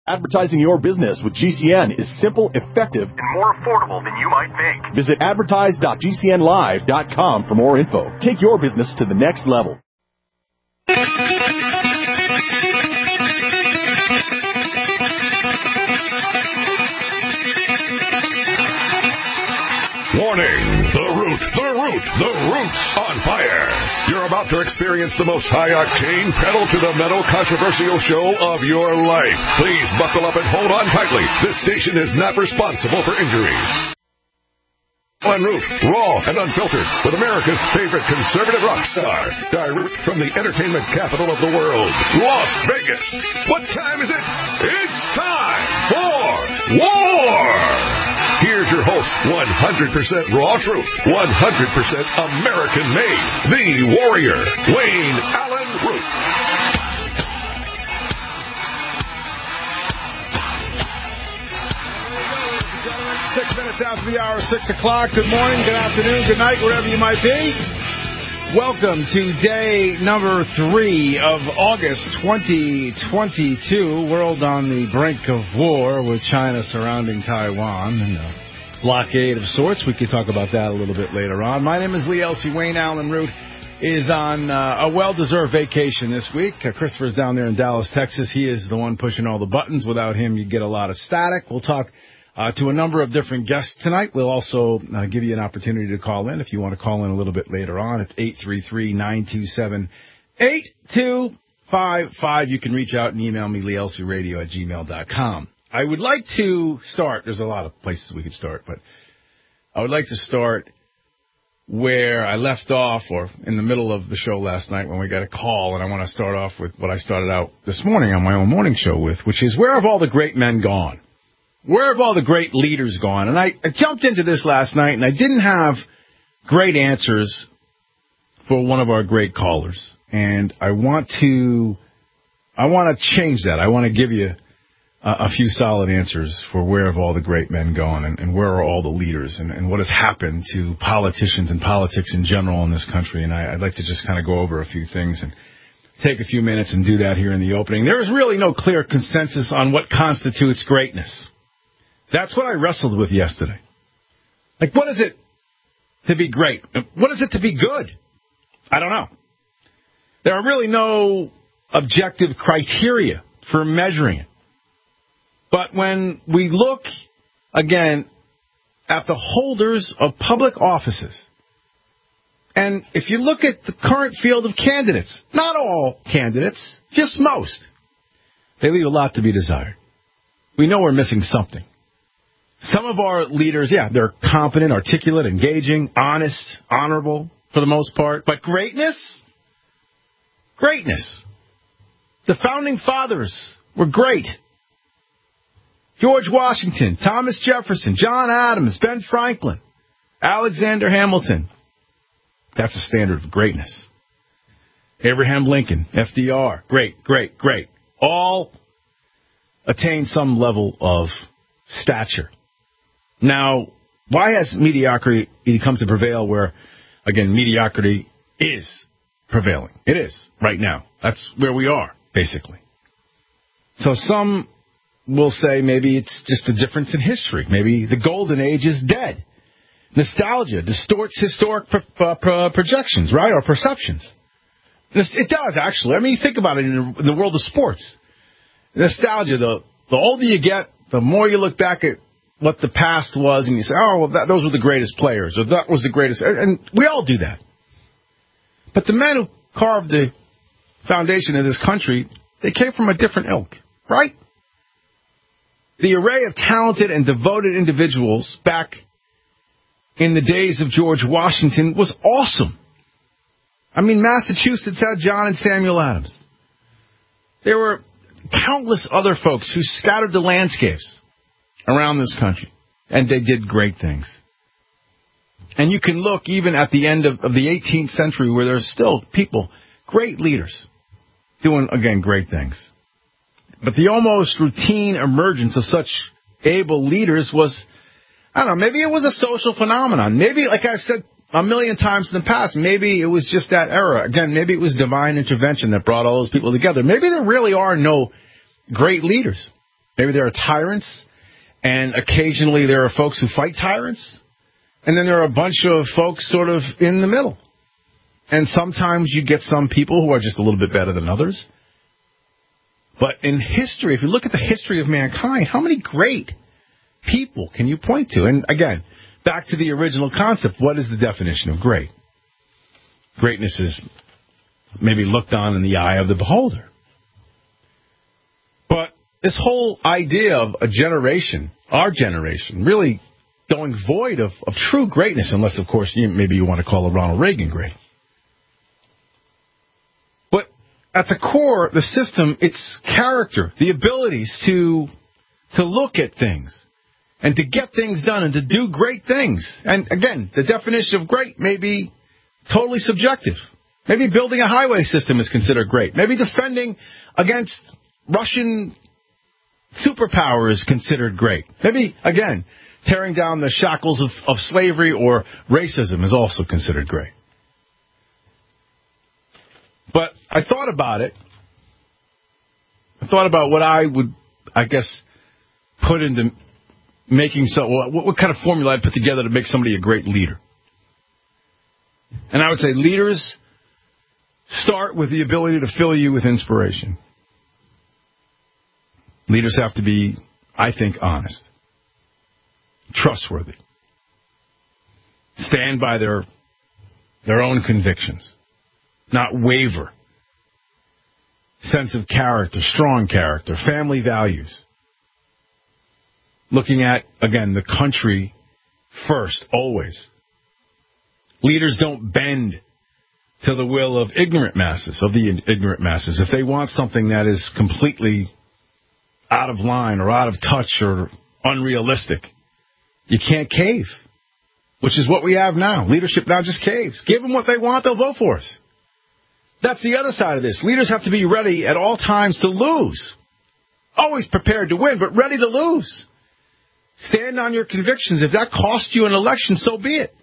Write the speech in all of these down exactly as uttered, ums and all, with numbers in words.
Advertising your business with G C N is simple, effective, and more affordable than you might think. Visit advertise dot g c n live dot com for more info. Take your business to the next level. Warning! The Root, the Root, the Root's on fire! You're about to experience the most high-octane, pedal-to-the-metal controversial show of your life. Please buckle up and hold on tightly. This station is not responsible for injuries. On Root, raw and unfiltered, with America's favorite conservative rock star, direct from the entertainment capital of the world, Las Vegas. What time is it? It's time for war! Here's your host, one hundred percent raw truth, one hundred percent American-made, the warrior, Wayne Allyn Root. Six minutes after the hour, six o'clock. Good morning, good afternoon, good night, wherever you might be. Welcome to day number three of August twenty twenty-two. World on the brink of war with China surrounding Taiwan and a blockade of sorts. We could talk about that a little bit later on. My name is Lee Elsey. Wayne Allyn Root is on uh, a well-deserved vacation this week. Uh, Christopher's down there in Dallas, Texas. He is the one pushing all the buttons. Without him, you get a lot of static. We'll talk Uh, to a number of different guests tonight. We'll also uh, give you an opportunity to call in if you want to call in a little bit later on. It's eight three three, nine two seven, eight two five five. You can reach out and email me, lee elsey radio at gmail dot com. I would like to start, there's a lot of places we could start, but I would like to start where I left off, or in the middle of the show last night when we got a call, and I want to start off with what I started out this morning on my own morning show with, which is, where have all the great men gone? Where have all the great leaders gone? And I, I jumped into this last night, and I didn't have great answers for one of our great callers. And I want to I want to change that. I want to give you a, a few solid answers for where have all the great men gone, and, and where are all the leaders, and, and what has happened to politicians and politics in general in this country. And I, I'd like to just kind of go over a few things and take a few minutes and do that here in the opening. There is really no clear consensus on what constitutes greatness. That's what I wrestled with yesterday. Like, what is it to be great? What is it to be good? I don't know. There are really no objective criteria for measuring it. But when we look, again, at the holders of public offices, and if you look at the current field of candidates, not all candidates, just most, they leave a lot to be desired. We know we're missing something. Some of our leaders, yeah, they're competent, articulate, engaging, honest, honorable for the most part. But greatness? Greatness. The founding fathers were great. George Washington, Thomas Jefferson, John Adams, Ben Franklin, Alexander Hamilton. That's a standard of greatness. Abraham Lincoln, F D R, great, great, great. All attained some level of stature. Now, why has mediocrity come to prevail where, again, mediocrity is prevailing? It is, right now. That's where we are, basically. So some will say maybe it's just a difference in history. Maybe the golden age is dead. Nostalgia distorts historic pro- uh, pro- projections, right, or perceptions. It does, actually. I mean, think about it in the, in the world of sports. Nostalgia, the, the older you get, the more you look back at what the past was, and you say, oh, well, that, those were the greatest players, or that was the greatest. And we all do that. But the men who carved the foundation of this country, they came from a different ilk, right? The array of talented and devoted individuals back in the days of George Washington was awesome. I mean, Massachusetts had John and Samuel Adams. There were countless other folks who scattered the landscapes around this country, and they did great things. And you can look even at the end of, of the eighteenth century where there's still people, great leaders, doing, again, great things. But the almost routine emergence of such able leaders was, I don't know, maybe it was a social phenomenon. Maybe, like I've said a million times in the past, maybe it was just that era. Again, maybe it was divine intervention that brought all those people together. Maybe there really are no great leaders. Maybe there are tyrants, and occasionally there are folks who fight tyrants, and then there are a bunch of folks sort of in the middle. And sometimes you get some people who are just a little bit better than others. But in history, if you look at the history of mankind, how many great people can you point to? And again, back to the original concept, what is the definition of great? Greatness is maybe looked on in the eye of the beholder. But this whole idea of a generation, our generation, really going void of, of true greatness, unless, of course, you, maybe you want to call a Ronald Reagan great. But at the core, the system, it's character, the abilities to to look at things and to get things done and to do great things. And again, the definition of great may be totally subjective. Maybe building a highway system is considered great. Maybe defending against Russian superpower is considered great. Maybe, again, tearing down the shackles of, of slavery or racism is also considered great. But I thought about it. I thought about what I would, I guess, put into making so, what, what kind of formula I'd put together to make somebody a great leader. And I would say leaders start with the ability to fill you with inspiration. Leaders have to be, I think, honest, trustworthy, stand by their their own convictions, not waver, sense of character, strong character, family values, looking at, again, the country first, always. Leaders don't bend to the will of ignorant masses, of the ignorant masses. If they want something that is completely out of line or out of touch or unrealistic, you can't cave, which is what we have now. Leadership now just caves. Give them what they want, they'll vote for us. That's the other side of this. Leaders have to be ready at all times to lose. Always prepared to win, but ready to lose. Stand on your convictions. If that costs you an election, so be it.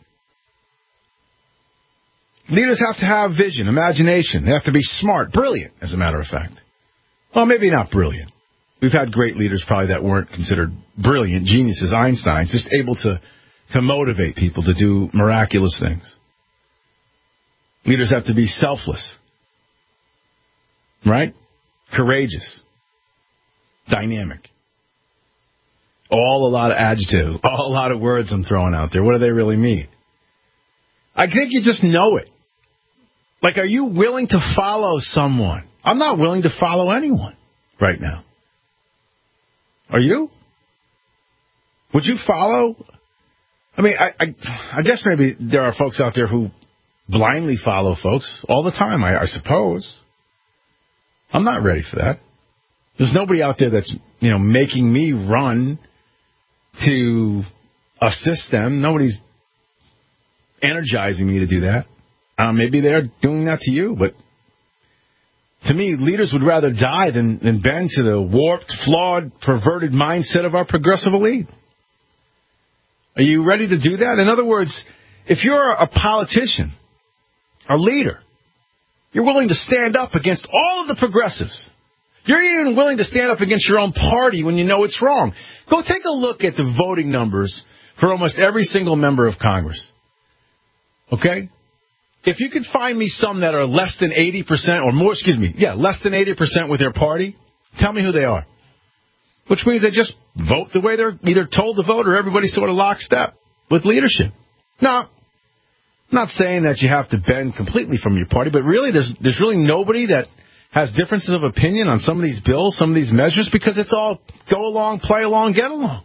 Leaders have to have vision, imagination. They have to be smart, brilliant, as a matter of fact. Well, maybe not brilliant. We've had great leaders probably that weren't considered brilliant, geniuses, Einsteins, just able to, to motivate people to do miraculous things. Leaders have to be selfless, right? Courageous, dynamic. All a lot of adjectives, all a lot of words I'm throwing out there. What do they really mean? I think you just know it. Like, are you willing to follow someone? I'm not willing to follow anyone right now. Are you? Would you follow? I mean, I, I, I guess maybe there are folks out there who blindly follow folks all the time, I, I suppose. I'm not ready for that. There's nobody out there that's, you know, making me run to assist them. Nobody's energizing me to do that. Uh, maybe they're doing that to you, but to me, leaders would rather die than, than bend to the warped, flawed, perverted mindset of our progressive elite. Are you ready to do that? In other words, if you're a politician, a leader, you're willing to stand up against all of the progressives. You're even willing to stand up against your own party when you know it's wrong. Go take a look at the voting numbers for almost every single member of Congress. Okay? If you could find me some that are less than eighty percent or more, excuse me, yeah, less than eighty percent with their party, tell me who they are. Which means they just vote the way they're either told to vote or everybody's sort of lockstep with leadership. Now, I'm not saying that you have to bend completely from your party, but really there's there's really nobody that has differences of opinion on some of these bills, some of these measures, because it's all go along, play along, get along.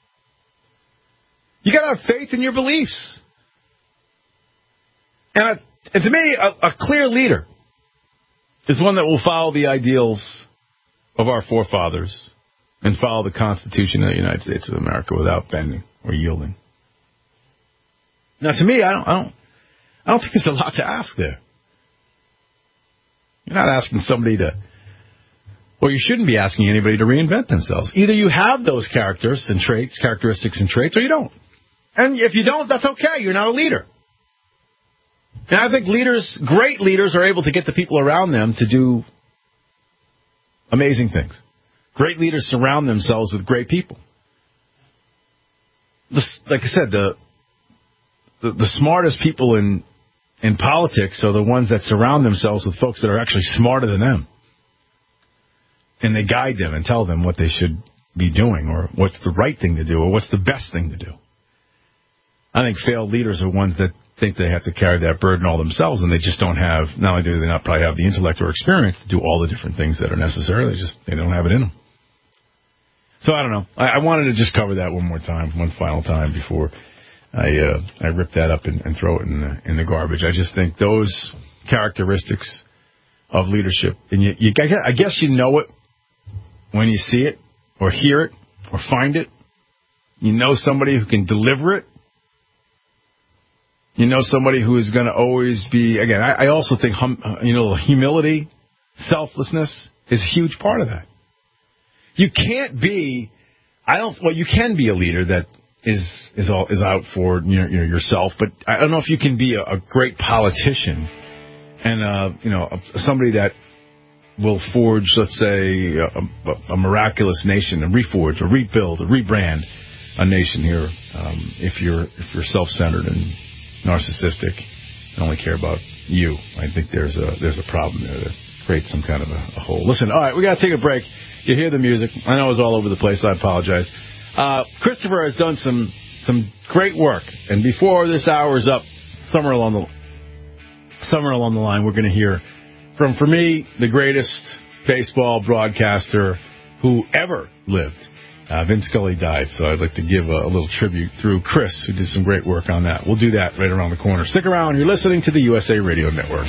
You got to have faith in your beliefs. And, a, and to me, a, a clear leader is one that will follow the ideals of our forefathers and follow the Constitution of the United States of America without bending or yielding. Now, to me, I don't, I don't, I don't think there's a lot to ask there. You're not asking somebody to, or you shouldn't be asking anybody to reinvent themselves. Either you have those characters and traits, characteristics and traits, or you don't. And if you don't, that's okay. You're not a leader. And I think leaders, great leaders, are able to get the people around them to do amazing things. Great leaders surround themselves with great people. This, like I said, the, the the smartest people in in politics are the ones that surround themselves with folks that are actually smarter than them. And they guide them and tell them what they should be doing or what's the right thing to do or what's the best thing to do. I think failed leaders are ones that think they have to carry that burden all themselves, and they just don't have, not only do they not probably have the intellect or experience to do all the different things that are necessary, they just they don't have it in them. So I don't know. I, I wanted to just cover that one more time, one final time before I uh, I rip that up and, and throw it in the, in the garbage. I just think those characteristics of leadership, and you, you, I guess you know it when you see it or hear it or find it. You know somebody who can deliver it. You know somebody who is going to always be, again, I, I also think, hum, you know, humility, selflessness is a huge part of that. You can't be, I don't, well, you can be a leader that is is all, is out for you know, yourself, but I don't know if you can be a, a great politician and, uh, you know, somebody that will forge, let's say, a, a, a miraculous nation, and reforge, or rebuild, or rebrand a nation here, um, if you're if you're self-centered and narcissistic and only care about you. I think there's a there's a problem there that creates some kind of a, a hole. Listen, all right, we got to take a break. You hear the music. I know it's all over the place. I apologize. Uh, Christopher has done some some great work, and before this hour is up, somewhere along the somewhere along the line, we're going to hear from, for me, the greatest baseball broadcaster who ever lived. Uh, Vin Scully died, so I'd like to give a, a little tribute through Chris, who did some great work on that. We'll do that right around the corner. Stick around. You're listening to the U S A Radio Network.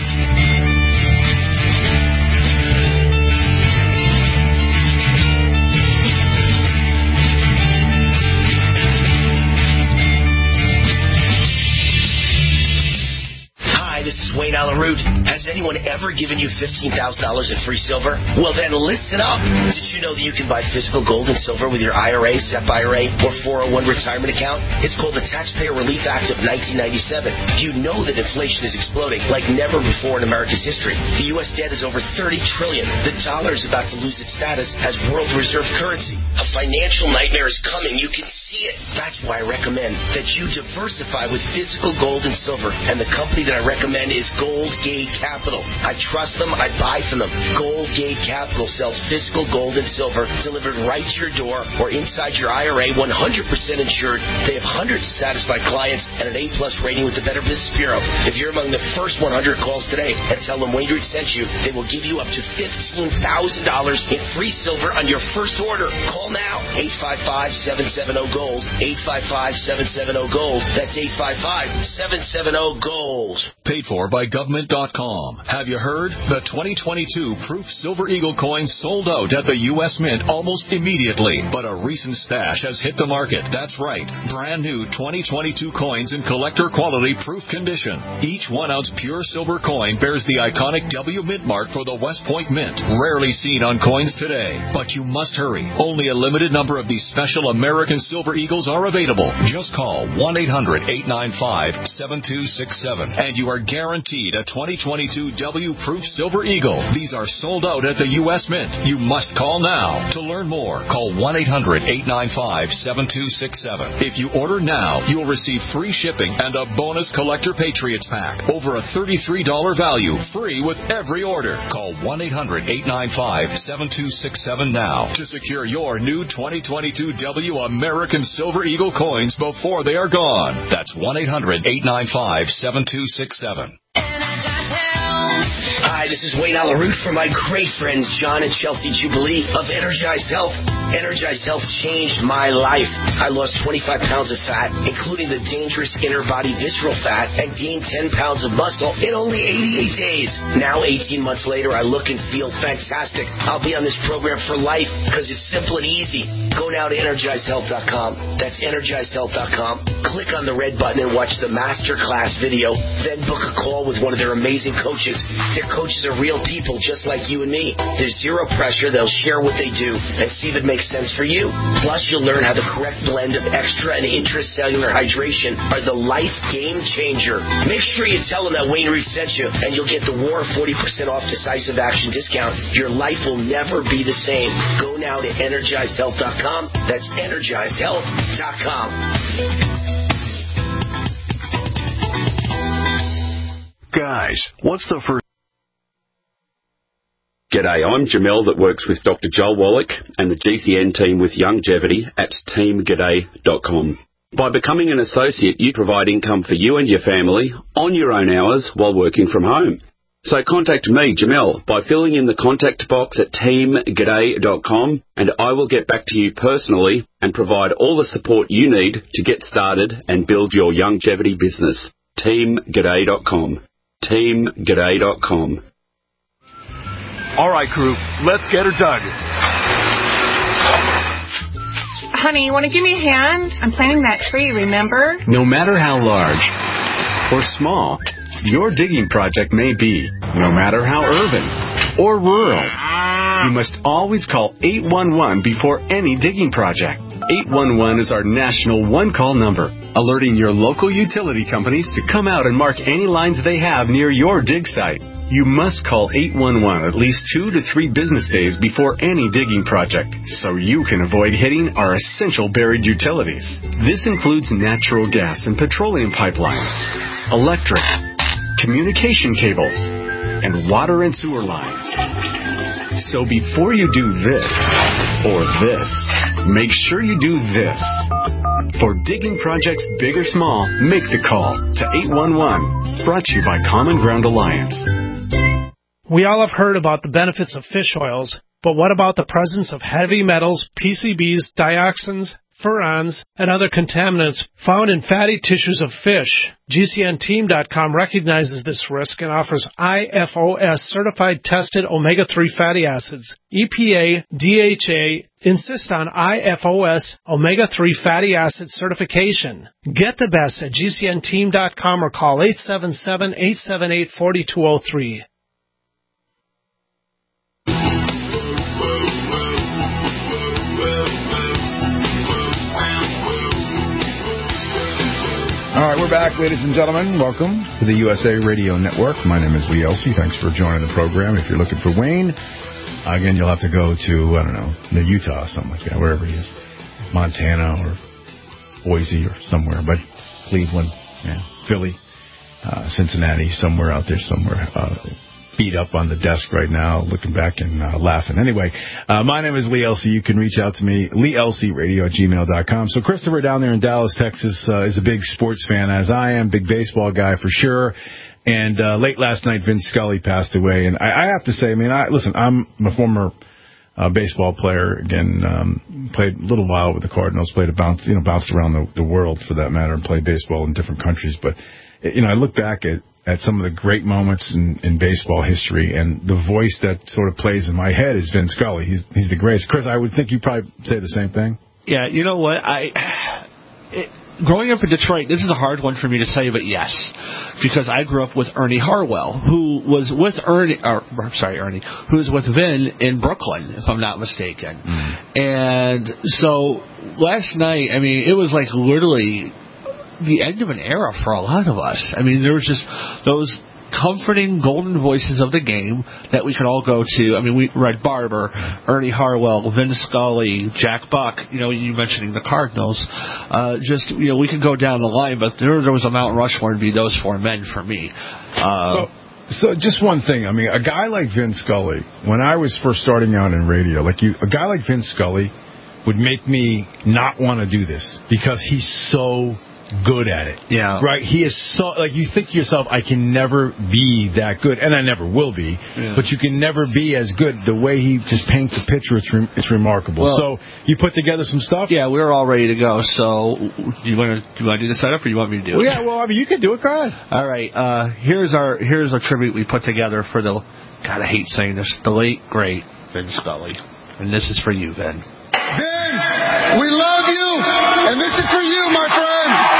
Wayne Allen Root. Has anyone ever given you fifteen thousand dollars in free silver? Well, then listen up. Did you know that you can buy physical gold and silver with your I R A, S E P I R A, or four oh one retirement account? It's called the Taxpayer Relief Act of nineteen ninety-seven. You know that inflation is exploding like never before in America's history. The U S debt is over thirty trillion dollars. The dollar is about to lose its status as world reserve currency. A financial nightmare is coming. You can see it. That's why I recommend that you diversify with physical gold and silver. And the company that I recommend is Gold Gate Capital. I trust them. I buy from them. Gold Gate Capital sells physical gold and silver delivered right to your door or inside your I R A, one hundred percent insured. They have hundreds of satisfied clients and an A plus rating with the Better Business Bureau. If you're among the first one hundred calls today and tell them Wayne Root sent you, they will give you up to fifteen thousand dollars in free silver on your first order. Call now. eight five five, seven seven zero, GOLD. eight five five, seven seven zero, GOLD. That's eight five five, seven seven zero, GOLD. Paid for by government dot com. Have you heard? The twenty twenty-two Proof Silver Eagle coins sold out at the U S Mint almost immediately, but a recent stash has hit the market. That's right. Brand new twenty twenty-two coins in collector quality proof condition. Each one ounce pure silver coin bears the iconic W Mint mark for the West Point Mint. Rarely seen on coins today, but you must hurry. Only a limited number of these special American Silver Eagles are available. Just call one eight hundred, eight nine five, seven two six seven and you are guaranteed a twenty twenty-two W Proof Silver Eagle. These are sold out at the U S Mint. You must call now. To learn more, call one eight hundred, eight nine five, seven two six seven. If you order now, you will receive free shipping and a bonus Collector Patriots pack. Over a thirty-three dollars value, free with every order. Call one eight hundred, eight nine five, seven two six seven now to secure your new twenty twenty-two W American Silver Eagle coins before they are gone. That's one eight hundred, eight nine five, seven two six seven. Hi, this is Wayne Allen Root from my great friends John and Chelsea Jubilee of Energized Health. Energized Health changed my life. I lost twenty-five pounds of fat, including the dangerous inner body visceral fat, and gained ten pounds of muscle in only eighty-eight days. Now, eighteen months later, I look and feel fantastic. I'll be on this program for life because it's simple and easy. Go now to energized health dot com. That's energized health dot com. Click on the red button and watch the masterclass video. Then book a call with one of their amazing coaches. Their coaches are real people just like you and me. There's zero pressure. They'll share what they do and see if it makes makes sense for you. Plus, you'll learn how the correct blend of extra and intracellular hydration are the life game changer. Make sure you tell them that Wayne Reed sent you, and you'll get the War forty percent off Decisive Action discount. Your life will never be the same. Go now to energized health dot com. That's energized health dot com. Guys, what's the first... G'day, I'm Jamel that works with Doctor Joel Wallach and the G C N team with Longevity at team g'day dot com. By becoming an associate, you provide income for you and your family on your own hours while working from home. So contact me, Jamel, by filling in the contact box at team g'day dot com, and I will get back to you personally and provide all the support you need to get started and build your longevity business. team g'day dot com. team g'day dot com. All right, crew, let's get her done. Honey, you want to give me a hand? I'm planting that tree, remember? No matter how large or small your digging project may be, no matter how urban or rural, you must always call eight one one before any digging project. eight one one is our national one-call number, alerting your local utility companies to come out and mark any lines they have near your dig site. You must call eight one one at least two to three business days before any digging project, so you can avoid hitting our essential buried utilities. This includes natural gas and petroleum pipelines, electric, communication cables, and water and sewer lines. So before you do this or this, make sure you do this. For digging projects big or small, make the call to eight one one. Brought to you by Common Ground Alliance. We all have heard about the benefits of fish oils, but what about the presence of heavy metals, P C Bs, dioxins, furans, and other contaminants found in fatty tissues of fish? G C N team dot com recognizes this risk and offers I F O S-certified tested omega three fatty acids. E P A, D H A insist on I F O S omega three fatty acid certification. Get the best at G C N team dot com or call eight seven seven, eight seven eight, four two zero three. All right, we're back, ladies and gentlemen. Welcome to the U S A Radio Network. My name is Lee Elsey. Thanks for joining the program. If you're looking for Wayne, again, you'll have to go to, I don't know, Utah or something like that, wherever he is, Montana or Boise or somewhere, but Cleveland, yeah, Philly, uh, Cincinnati, somewhere out there somewhere. Uh, beat up on the desk right now, looking back and uh, laughing. Anyway, uh, my name is Lee Elsey. You can reach out to me, lee elsey radio at gmail dot com. So Christopher down there in Dallas, Texas, uh, is a big sports fan, as I am, big baseball guy for sure. And uh, late last night, Vince Scully passed away. And I, I have to say, I mean, I, listen, I'm a former uh, baseball player. Again, um, played a little while with the Cardinals, played a bounce, you know, bounced around the, the world for that matter, and played baseball in different countries. But, you know, I look back at at some of the great moments in, in baseball history, and the voice that sort of plays in my head is Vince Scully. He's he's the greatest. Chris, I would think you probably say the same thing. Yeah, you know what? I it, growing up in Detroit, this is a hard one for me to say, but yes, because I grew up with Ernie Harwell, who was with Ernie, or I'm sorry, Ernie, who was with Vin in Brooklyn, if I'm not mistaken. Mm. And so last night, I mean, it was like literally the end of an era for a lot of us. I mean, there was just those comforting golden voices of the game that we could all go to. I mean, we Red Barber, Ernie Harwell, Vin Scully, Jack Buck, you know, you mentioning the Cardinals. Uh, just, you know, we could go down the line, but there, there was a Mount Rushmore to be those four men for me. Uh, so, so just one thing. I mean, a guy like Vin Scully, when I was first starting out in radio, like you, a guy like Vin Scully would make me not want to do this because he's so good at it. Yeah. Right? He is so, like, you think to yourself, I can never be that good, and I never will be, yeah. But you can never be as good. The way he just paints a picture, it's, re- it's remarkable. Well, so, you put together some stuff? Yeah, we're all ready to go. So, do you want to do you want to do the setup, or do you want me to do it? Well, yeah, well, I mean, you can do it. Go ahead. All right. Uh, here's our here's a tribute we put together for the, God, I hate saying this, the late, great Vin Scully. And this is for you, Vin. Vin, we love you, and this is for you, my friend.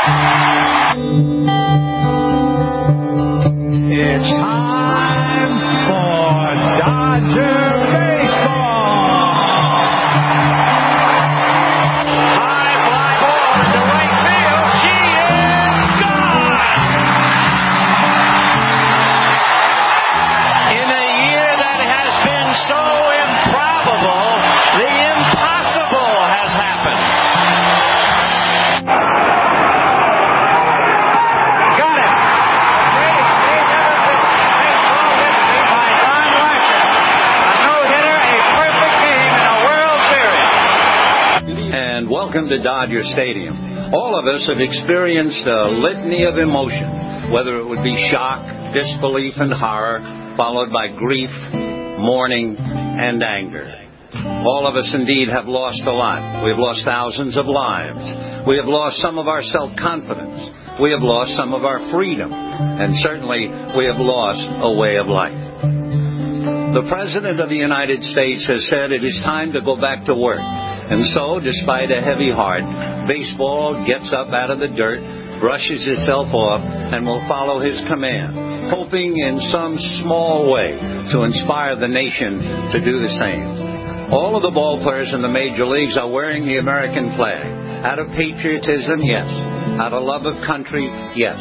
It's time for Dodger Baseball. welcome to Dodger Stadium. All of us have experienced a litany of emotions, whether it would be shock, disbelief, and horror, followed by grief, mourning, and anger. All of us indeed have lost a lot. We have lost thousands of lives. We have lost some of our self-confidence. We have lost some of our freedom. And certainly, we have lost a way of life. The President of the United States has said it is time to go back to work. And so, despite a heavy heart, baseball gets up out of the dirt, brushes itself off, and will follow his command, hoping in some small way to inspire the nation to do the same. All of the ball players in the major leagues are wearing the American flag. Out of patriotism, yes. Out of love of country, yes.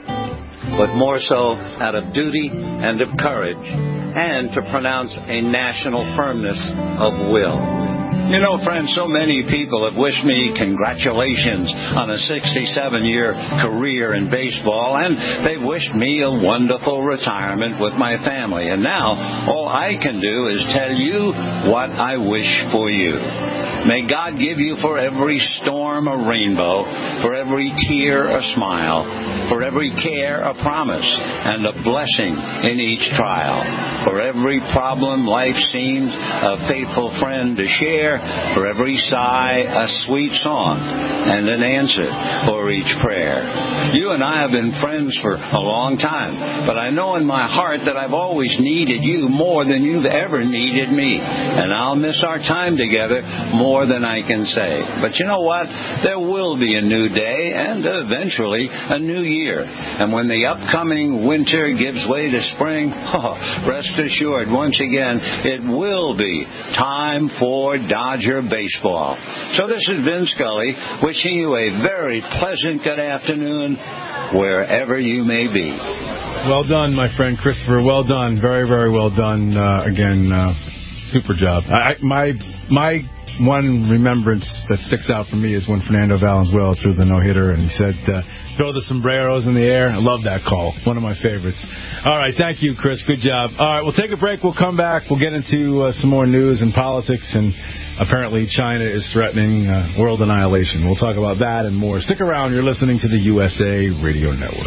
But more so out of duty and of courage, and to pronounce a national firmness of will. You know, friends, so many people have wished me congratulations on a sixty-seven-year career in baseball, and they've wished me a wonderful retirement with my family. And now, all I can do is tell you what I wish for you. May God give you for every storm a rainbow, for every tear a smile, for every care a promise, and a blessing in each trial. For every problem life seems a faithful friend to share, for every sigh a sweet song, and an answer for each prayer. You and I have been friends for a long time, but I know in my heart that I've always needed you more than you've ever needed me, and I'll miss our time together more than I can say. But you know what? There will be a new day and eventually a new year. And when the upcoming winter gives way to spring, oh, rest assured, once again, it will be time for Dodger baseball. So this is Vin Scully wishing you a very pleasant good afternoon wherever you may be. Well done, my friend Christopher. Well done. Very, very well done. Uh, again, uh, super job. I, my my one remembrance that sticks out for me is when Fernando Valenzuela threw the no-hitter, and he said, uh, throw the sombreros in the air. I love that call. One of my favorites. All right, thank you, Chris. Good job. All right, we'll take a break. We'll come back. We'll get into uh, some more news and politics, and apparently China is threatening uh, world annihilation. We'll talk about that and more. Stick around. You're listening to the U S A Radio Network.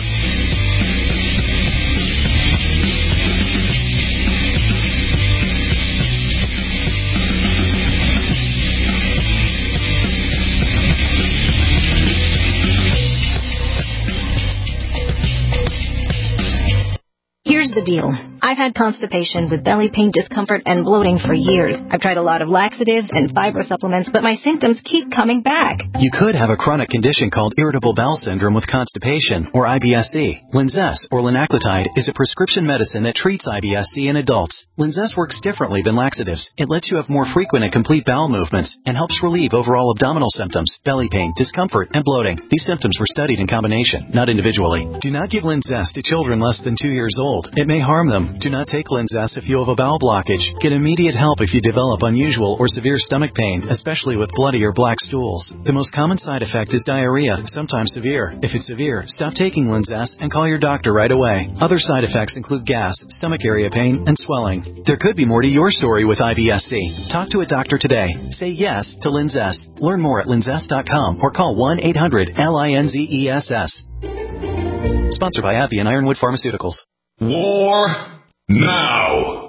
Here's the deal. I've had constipation with belly pain, discomfort, and bloating for years. I've tried a lot of laxatives and fiber supplements, but my symptoms keep coming back. You could have a chronic condition called irritable bowel syndrome with constipation, or I B S C. Linzess, or linaclotide, is a prescription medicine that treats I B S C in adults. Linzess works differently than laxatives. It lets you have more frequent and complete bowel movements and helps relieve overall abdominal symptoms, belly pain, discomfort, and bloating. These symptoms were studied in combination, not individually. Do not give Linzess to children less than two years old. It may harm them. Do not take Linzess if you have a bowel blockage. Get immediate help if you develop unusual or severe stomach pain, especially with bloody or black stools. The most common side effect is diarrhea, sometimes severe. If it's severe, stop taking Linzess and call your doctor right away. Other side effects include gas, stomach area pain, and swelling. There could be more to your story with I B S C. Talk to a doctor today. Say yes to Linzess. Learn more at linzess dot com or call one eight hundred L I N Z E S S. Sponsored by AbbVie and Ironwood Pharmaceuticals. War now.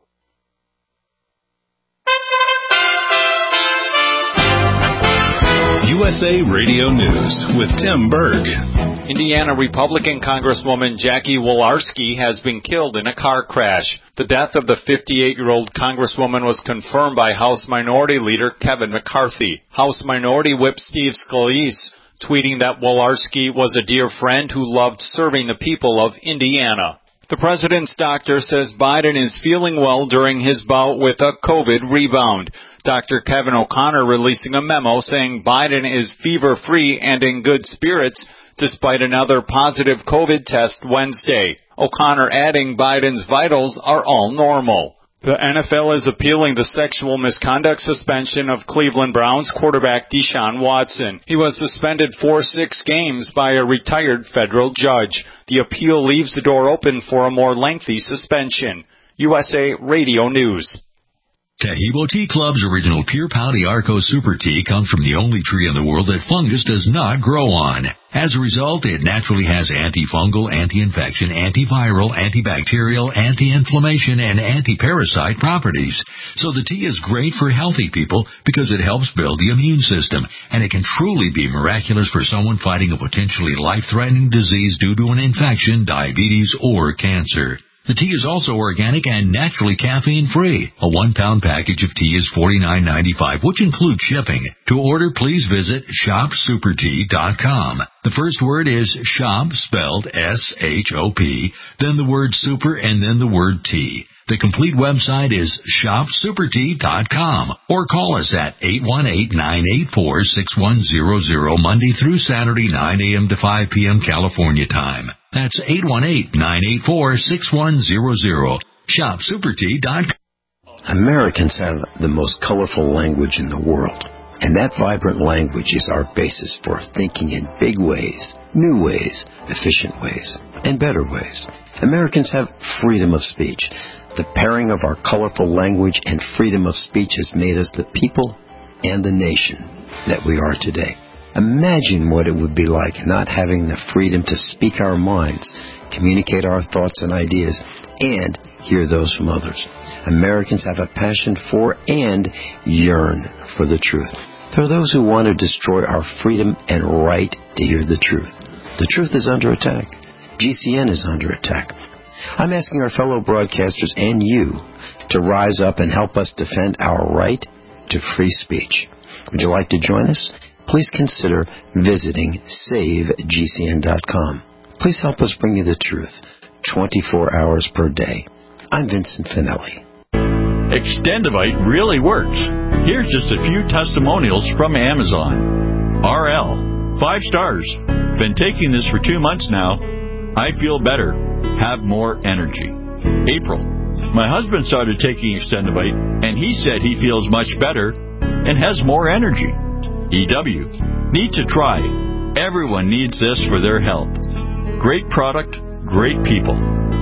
U S A Radio News with Tim Berg. Indiana Republican Congresswoman Jackie Walorski has been killed in a car crash. The death of the fifty-eight-year-old Congresswoman was confirmed by House Minority Leader Kevin McCarthy. House Minority Whip Steve Scalise tweeting that Walorski was a dear friend who loved serving the people of Indiana. The president's doctor says Biden is feeling well during his bout with a COVID rebound. Doctor Kevin O'Connor releasing a memo saying Biden is fever-free and in good spirits despite another positive COVID test Wednesday. O'Connor adding Biden's vitals are all normal. The N F L is appealing the sexual misconduct suspension of Cleveland Browns quarterback Deshaun Watson. He was suspended for six games by a retired federal judge. The appeal leaves the door open for a more lengthy suspension. U S A Radio News. Tahibo Tea Club's original Pure Pouty Arco Super Tea comes from the only tree in the world that fungus does not grow on. As a result, it naturally has antifungal, anti-infection, antiviral, antibacterial, anti-inflammation, and anti-parasite properties. So the tea is great for healthy people because it helps build the immune system, and it can truly be miraculous for someone fighting a potentially life-threatening disease due to an infection, diabetes, or cancer. The tea is also organic and naturally caffeine-free. A one-pound package of tea is forty-nine ninety-five, which includes shipping. To order, please visit shop super tea dot com. The first word is shop, spelled S H O P, then the word super, and then the word tea. The complete website is shop super tea dot com, or call us at eight one eight, nine eight four, six one zero zero, Monday through Saturday, nine a.m. to five p.m. California time. That's eight one eight, nine eight four, six one zero zero. shop super tea dot com. Americans have the most colorful language in the world, and that vibrant language is our basis for thinking in big ways, new ways, efficient ways, and better ways. Americans have freedom of speech. The pairing of our colorful language and freedom of speech has made us the people and the nation that we are today. Imagine what it would be like not having the freedom to speak our minds, communicate our thoughts and ideas, and hear those from others. Americans have a passion for and yearn for the truth. There are those who want to destroy our freedom and right to hear the truth. The truth is under attack. G C N is under attack. I'm asking our fellow broadcasters and you to rise up and help us defend our right to free speech. Would you like to join us? Please consider visiting save G C N dot com. Please help us bring you the truth twenty-four hours per day. I'm Vincent Finelli. Extendivite really works. Here's just a few testimonials from Amazon. R L, five stars. Been taking this for two months now. I feel better, have more energy. April, my husband started taking Extendivite, and he said he feels much better and has more energy. E W, need to try. Everyone needs this for their health. Great product, great people.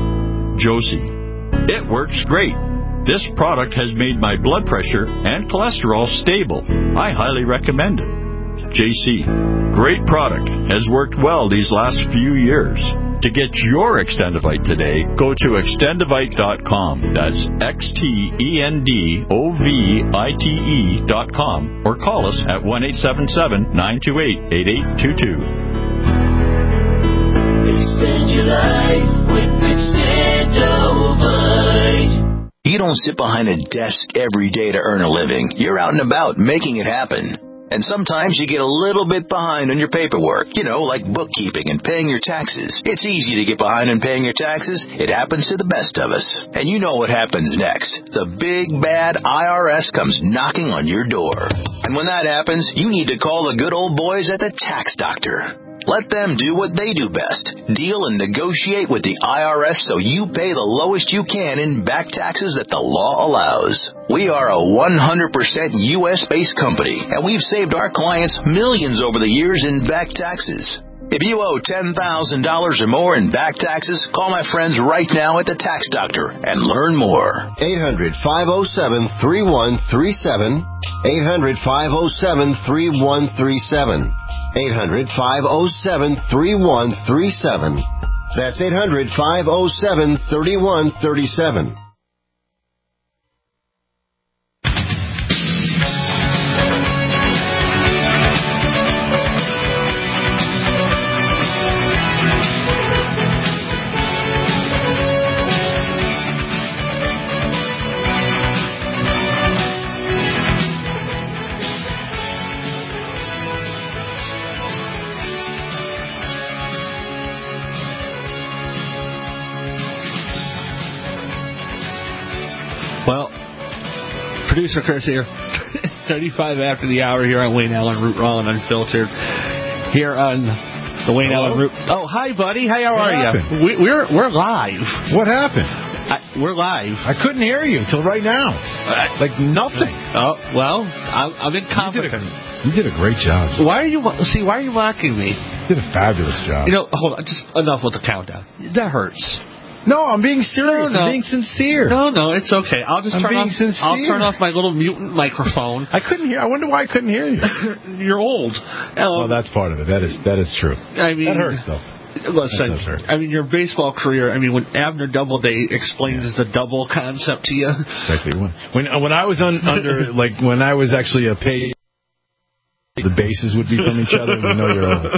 Josie, it works great. This product has made my blood pressure and cholesterol stable. I highly recommend it. J C, great product, has worked well these last few years. To get your Extendivite today, go to extendivite dot com. That's X T E N D O V I T E dot com. Or call us at one eight seven seven, nine two eight, eight eight two two. Extend your life with Extendivite. You don't sit behind a desk every day to earn a living. You're out and about making it happen. And sometimes you get a little bit behind on your paperwork, you know, like bookkeeping and paying your taxes. It's easy to get behind on paying your taxes. It happens to the best of us. And you know what happens next. The big, bad I R S comes knocking on your door. And when that happens, you need to call the good old boys at the Tax Doctor. Let them do what they do best. Deal and negotiate with the I R S so you pay the lowest you can in back taxes that the law allows. We are a one hundred percent U S-based company, and we've saved our clients millions over the years in back taxes. If you owe ten thousand dollars or more in back taxes, call my friends right now at the Tax Doctor and learn more. eight hundred, five oh seven, three one three seven. eight hundred, five oh seven, three one three seven. eight hundred, five oh seven, three one three seven. That's eight hundred, five oh seven, three one three seven. Producer Chris here. thirty-five after the hour here on Wayne Allen Root Rollin Unfiltered. Here on the Wayne Hello? Allen Root. Oh, hi, buddy. Hey, how what are you? We, we're we're live. What happened? I, we're live. I couldn't hear you until right now. Uh, like nothing. Oh well, I'm, I'm incompetent. You did, a, you did a great job. Why are you see? Why are you mocking me? You did a fabulous job. You know, hold on. Just enough with the countdown. That hurts. No, I'm being serious. No, no. I'm being sincere. No, no, it's okay. I'll just I'm turn being off. sincere. I'll turn off my little mutant microphone. I couldn't hear. I wonder why I couldn't hear you. You're old. Um, well, that's part of it. That is that is true. I mean, that hurts though. Listen, I mean, your baseball career. I mean, when Abner Doubleday explains yeah. the double concept to you. Exactly. When when, when I was un, under, like when I was actually a paid. The bases would be from each other. You know you're old.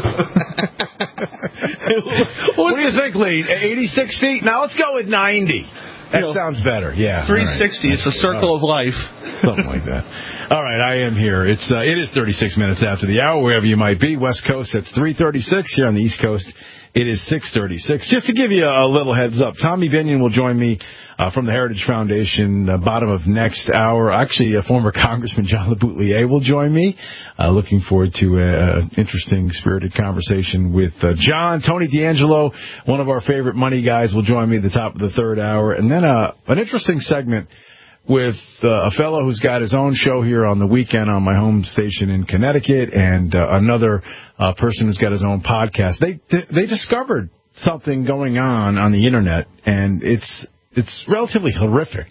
What do you think, Lee? eighty-six feet? Now let's go with ninety. That you know, sounds better. Yeah. three sixty. Right. It's a circle right. of life. Something like that. All right, I am here. It's uh, it is thirty-six minutes after the hour, wherever you might be. West Coast, it's three thirty-six. Here on the East Coast, it is six thirty-six. Just to give you a little heads up, Tommy Binion will join me uh, from the Heritage Foundation, uh, bottom of next hour. Actually, uh, former Congressman John LeBoutelier will join me. Uh, looking forward to an interesting, spirited conversation with uh, John. Tony D'Angelo, one of our favorite money guys, will join me at the top of the third hour. And then uh, an interesting segment with uh, a fellow who's got his own show here on the weekend on my home station in Connecticut, and uh, another uh, person who's got his own podcast. They they discovered something going on on the internet, and it's it's relatively horrific.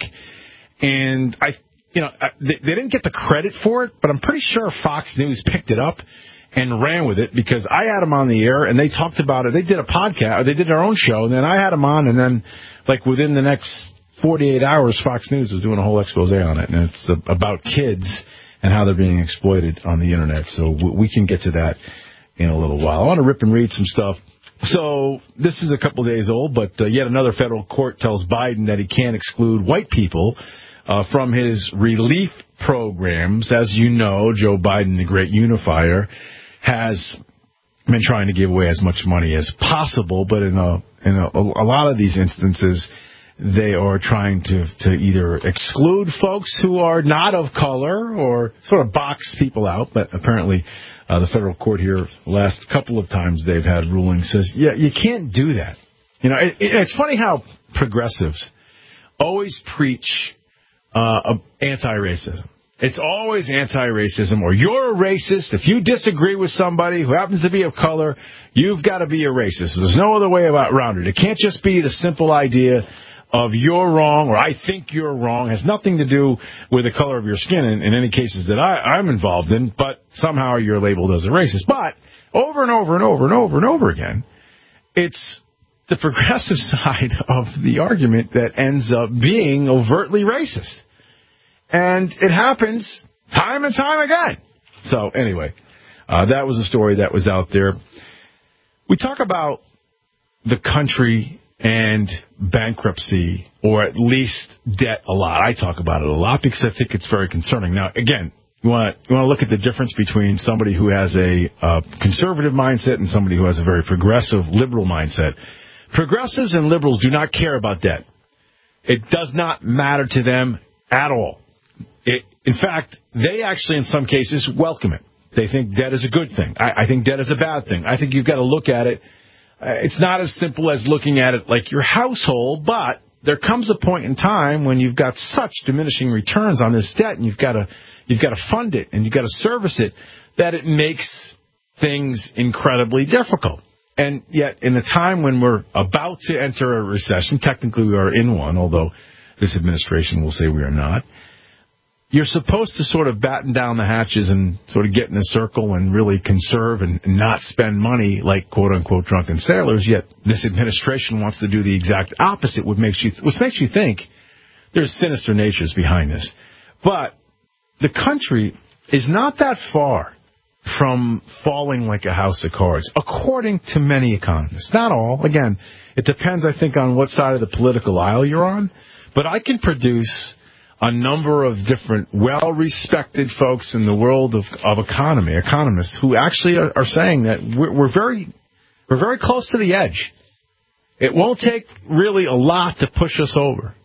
And I, you know, I, they, they didn't get the credit for it, but I'm pretty sure Fox News picked it up and ran with it, because I had them on the air and they talked about it. They did a podcast, or they did their own show, and then I had them on, and then like within the next forty-eight hours, Fox News was doing a whole expose on it, and it's about kids and how they're being exploited on the internet. So we can get to that in a little while. I want to rip and read some stuff. So this is a couple days old, but uh, yet another federal court tells Biden that he can't exclude white people uh, from his relief programs. As you know, Joe Biden, the great unifier, has been trying to give away as much money as possible, but in a in a, a lot of these instances, they are trying to, to either exclude folks who are not of color or sort of box people out. But apparently uh, the federal court here, last couple of times they've had rulings, says, yeah, you can't do that. You know, it, it, it's funny how progressives always preach uh, anti-racism. It's always anti-racism, or you're a racist. If you disagree with somebody who happens to be of color, you've got to be a racist. There's no other way about around it. It can't just be the simple idea of you're wrong, or I think you're wrong. It has nothing to do with the color of your skin in, in any cases that I, I'm involved in, but somehow you're labeled as a racist. But over and over and over and over and over again, it's the progressive side of the argument that ends up being overtly racist. And it happens time and time again. So anyway, uh, that was a story that was out there. We talk about the country and bankruptcy, or at least debt, a lot. I talk about it a lot because I think it's very concerning. Now, again, you want to you want to look at the difference between somebody who has a uh, conservative mindset and somebody who has a very progressive, liberal mindset. Progressives and liberals do not care about debt. It does not matter to them at all. It, in fact, they actually, in some cases, welcome it. They think debt is a good thing. I, I think debt is a bad thing. I think you've got to look at it. Uh, it's not as simple as looking at it like your household, but there comes a point in time when you've got such diminishing returns on this debt, and you've got to you've got to fund it and you've got to service it, that it makes things incredibly difficult. And yet, in a time when we're about to enter a recession, technically we are in one, although this administration will say we are not, you're supposed to sort of batten down the hatches and sort of get in a circle and really conserve and not spend money like quote-unquote drunken sailors, yet this administration wants to do the exact opposite, which makes you, which makes you think there's sinister natures behind this. But the country is not that far from falling like a house of cards, according to many economists. Not all. Again, it depends, I think, on what side of the political aisle you're on. But I can produce a number of different well-respected folks in the world of, of economy, economists, who actually are, are saying that we're, we're very we're very close to the edge. It won't take really a lot to push us over.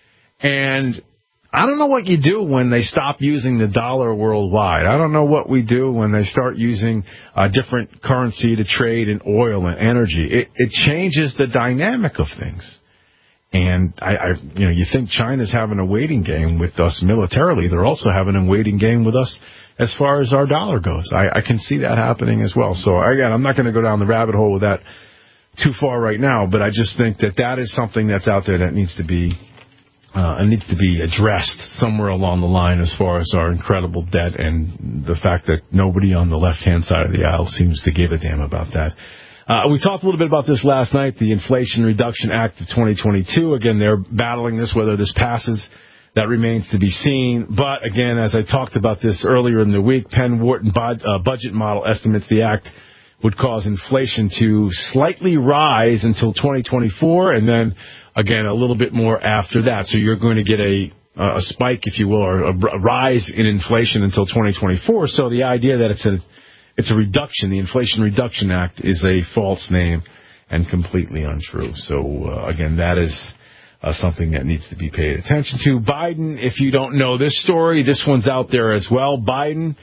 And I don't know what you do when they stop using the dollar worldwide. I don't know what we do when they start using a different currency to trade in oil and energy. It, it changes the dynamic of things. And I, I, you know, you think China's having a waiting game with us militarily. They're also having a waiting game with us as far as our dollar goes. I, I can see that happening as well. So again, I'm not going to go down the rabbit hole with that too far right now, but I just think that that is something that's out there that needs to be uh, needs to be addressed somewhere along the line as far as our incredible debt and the fact that nobody on the left-hand side of the aisle seems to give a damn about that. Uh, we talked a little bit about this last night, the Inflation Reduction Act of twenty twenty-two. Again, they're battling this, whether this passes. That remains to be seen. But, again, as I talked about this earlier in the week, Penn Wharton bud, uh, budget model estimates the act would cause inflation to slightly rise until twenty twenty-four, and then, again, a little bit more after that. So you're going to get a, uh, a spike, if you will, or a, a rise in inflation until twenty twenty-four. So the idea that it's a, it's a reduction, the Inflation Reduction Act, is a false name and completely untrue. So, uh, again, that is... Uh, something that needs to be paid attention to. Biden, if you don't know this story, this one's out there as well. Biden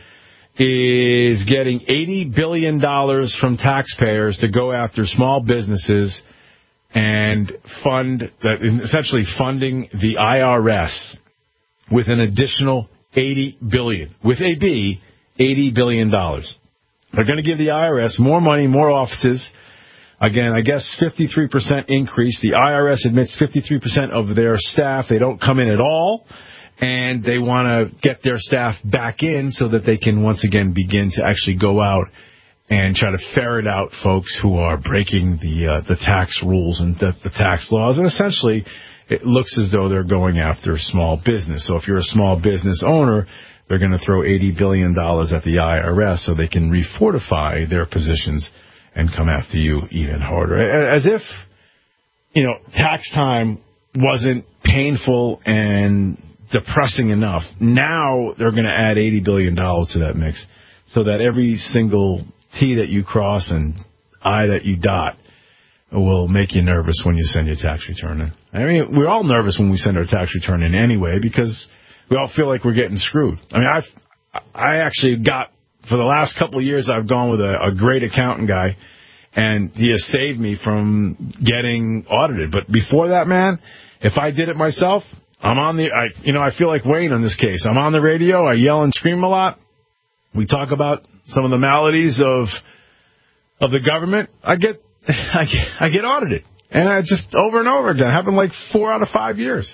is getting eighty billion dollars from taxpayers to go after small businesses and fund, that essentially funding the I R S with an additional eighty billion dollars, with a B, eighty billion dollars. They're going to give the I R S more money, more offices. Again, I guess fifty-three percent increase. The I R S admits fifty-three percent of their staff, they don't come in at all, and they want to get their staff back in so that they can once again begin to actually go out and try to ferret out folks who are breaking the uh, the tax rules and the, the tax laws. And essentially, it looks as though they're going after small business. So if you're a small business owner, they're going to throw eighty billion dollars at the I R S so they can refortify their positions and come after you even harder. As if, you know, tax time wasn't painful and depressing enough. Now they're going to add eighty billion dollars to that mix so that every single T that you cross and I that you dot will make you nervous when you send your tax return in. I mean, we're all nervous when we send our tax return in anyway because we all feel like we're getting screwed. I mean, I've, I actually got... For the last couple of years, I've gone with a, a great accountant guy, and he has saved me from getting audited. But before that, man, if I did it myself, I'm on the, I, you know, I feel like Wayne on this case. I'm on the radio. I yell and scream a lot. We talk about some of the maladies of of the government. I get, I get, I get audited, and I just over and over again. It happened like four out of five years.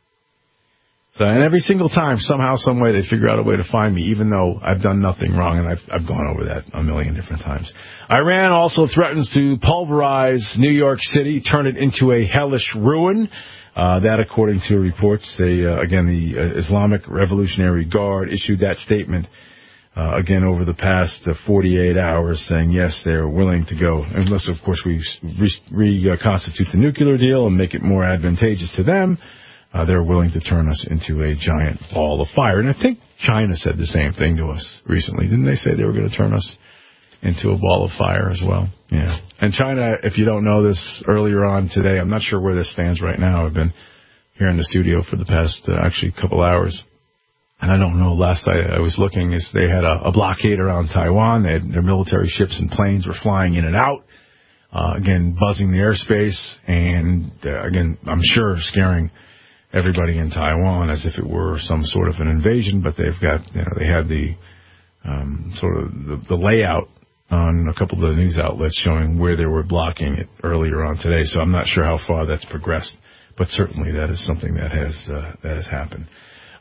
So, and every single time, somehow, some way, they figure out a way to find me, even though I've done nothing wrong, and I've, I've gone over that a million different times. Iran also threatens to pulverize New York City, turn it into a hellish ruin. Uh, that, according to reports, they, uh, again, the uh, Islamic Revolutionary Guard issued that statement, uh, again, over the past uh, forty-eight hours, saying, yes, they're willing to go, unless, of course, we reconstitute the nuclear deal and make it more advantageous to them. Uh, they're willing to turn us into a giant ball of fire. And I think China said the same thing to us recently. Didn't they say they were going to turn us into a ball of fire as well? Yeah. And China, if you don't know this, earlier on today, I'm not sure where this stands right now. I've been here in the studio for the past uh, actually couple hours. And I don't know, last I, I was looking, is they had a, a blockade around Taiwan. They had, their military ships and planes were flying in and out, uh, again, buzzing the airspace. And, uh, again, I'm sure scaring everybody in Taiwan as if it were some sort of an invasion, but they've got, you know, they had the um, sort of the, the layout on a couple of the news outlets showing where they were blocking it earlier on today. So I'm not sure how far that's progressed, but certainly that is something that has uh, that has happened.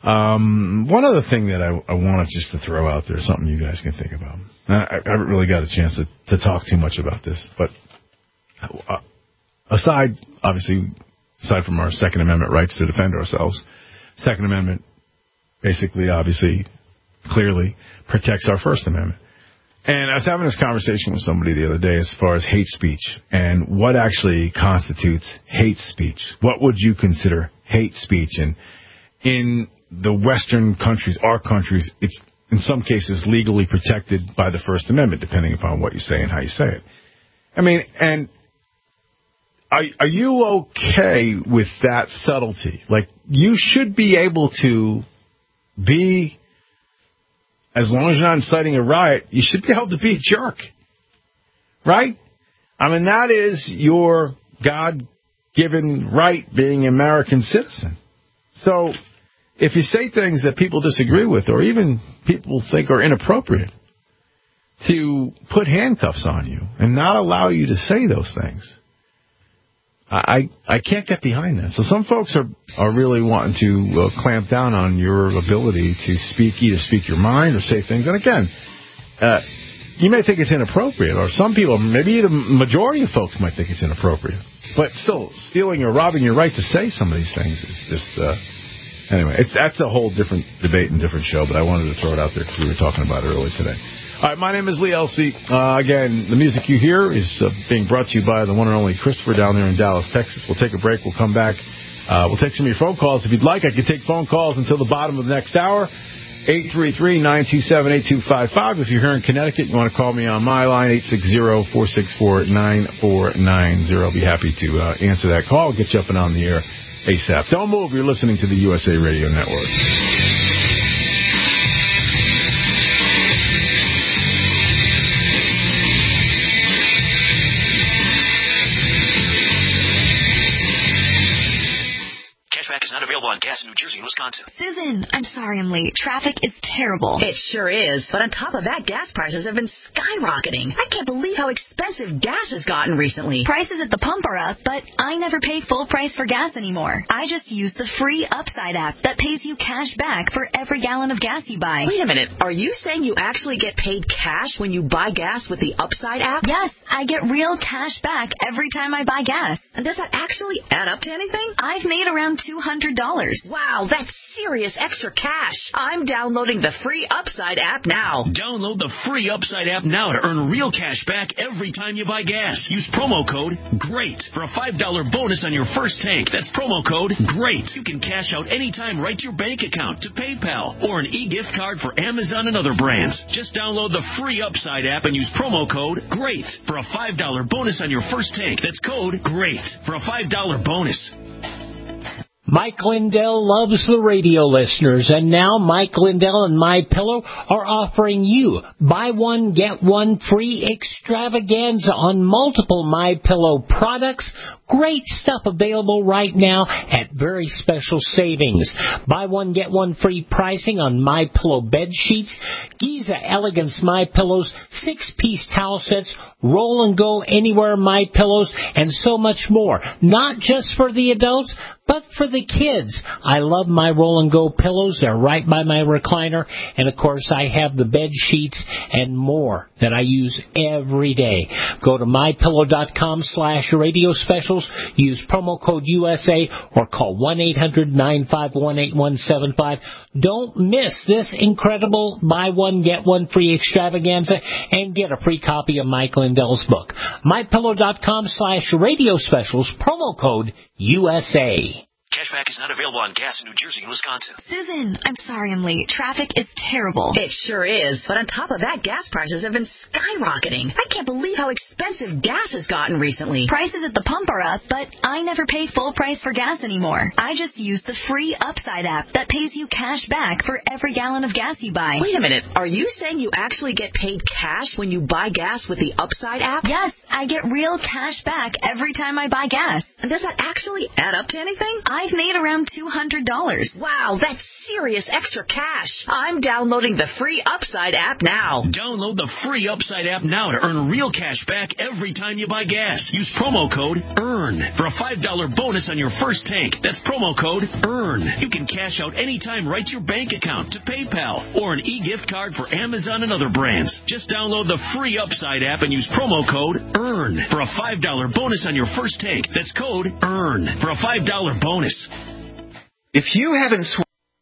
Um, one other thing that I, I wanted just to throw out there, something you guys can think about. I, I haven't really got a chance to, to talk too much about this, but uh, aside, obviously. Aside from our Second Amendment rights to defend ourselves, Second Amendment basically, obviously, clearly protects our First Amendment. And I was having this conversation with somebody the other day as far as hate speech and what actually constitutes hate speech. What would you consider hate speech? And in the Western countries, our countries, it's in some cases legally protected by the First Amendment, depending upon what you say and how you say it. I mean, and Are, are you okay with that subtlety? Like, you should be able to be, as long as you're not inciting a riot, you should be able to be a jerk. Right? I mean, that is your God-given right, being an American citizen. So, if you say things that people disagree with, or even people think are inappropriate, to put handcuffs on you and not allow you to say those things. I I can't get behind that. So some folks are, are really wanting to uh, clamp down on your ability to speak, either speak your mind or say things. And again, uh, you may think it's inappropriate, or some people, maybe the majority of folks might think it's inappropriate. But still, stealing or robbing your right to say some of these things is just... Uh, anyway, it's, that's a whole different debate and different show, but I wanted to throw it out there because we were talking about it earlier today. All right, my name is Lee Elsey. Uh, again, the music you hear is uh, being brought to you by the one and only Christopher down there in Dallas, Texas. We'll take a break. We'll come back. Uh, we'll take some of your phone calls. If you'd like, I can take phone calls until the bottom of the next hour. eight three three, nine two seven, eight two five five. If you're here in Connecticut, you want to call me on my line, eight six zero, four six four, nine four nine zero. I'll be happy to uh, answer that call. Get you up and on the air ASAP. Don't move. You're listening to the U S A Radio Network. Is not available on gas in New Jersey and Wisconsin. Susan, I'm sorry I'm late. Traffic is terrible. It sure is. But on top of that, gas prices have been skyrocketing. I can't believe how expensive gas has gotten recently. Prices at the pump are up, but I never pay full price for gas anymore. I just use the free Upside app that pays you cash back for every gallon of gas you buy. Wait a minute. Are you saying you actually get paid cash when you buy gas with the Upside app? Yes, I get real cash back every time I buy gas. And does that actually add up to anything? I've made around two hundred dollars. Wow, that's serious extra cash. I'm downloading the free Upside app now. Download the free Upside app now to earn real cash back every time you buy gas. Use promo code GREAT for a five dollar bonus on your first tank. That's promo code GREAT. You can cash out anytime right to your bank account, to PayPal, or an e-gift card for Amazon and other brands. Just download the free Upside app and use promo code GREAT for a five dollar bonus on your first tank. That's code GREAT for a five dollar bonus. Mike Lindell loves the radio listeners, and now Mike Lindell and MyPillow are offering you buy one, get one free extravaganza on multiple MyPillow products. Great stuff available right now at very special savings. Buy one, get one free pricing on MyPillow bed sheets, Giza Elegance MyPillows, six-piece towel sets, Roll and Go Anywhere MyPillows, and so much more. Not just for the adults, but for the kids. I love my Roll and Go pillows. They're right by my recliner. And, of course, I have the bed sheets and more that I use every day. Go to MyPillow.com slash radio specials. Use promo code U S A or call one eight hundred nine five one eight one seven five. Don't miss this incredible buy one, get one free extravaganza and get a free copy of Mike Lindell's book. MyPillow.com slash radio specials. Promo code U S A. Cashback is not available on gas in New Jersey and Wisconsin. Susan, I'm sorry I'm late. Traffic is terrible. It sure is. But on top of that, gas prices have been skyrocketing. I can't believe how expensive gas has gotten recently. Prices at the pump are up, but I never pay full price for gas anymore. I just use the free Upside app that pays you cash back for every gallon of gas you buy. Wait a minute. Are you saying you actually get paid cash when you buy gas with the Upside app? Yes, I get real cash back every time I buy gas. And does that actually add up to anything? I've made around two hundred dollars. Wow, that's serious extra cash. I'm downloading the free Upside app now. Download the free Upside app now to earn real cash back every time you buy gas. Use promo code EARN for a five dollar bonus on your first tank. That's promo code EARN. You can cash out anytime right to your bank account, to PayPal, or an e-gift card for Amazon and other brands. Just download the free Upside app and use promo code EARN for a five dollar bonus on your first tank. That's code EARN for a five dollar bonus. If you haven't sw-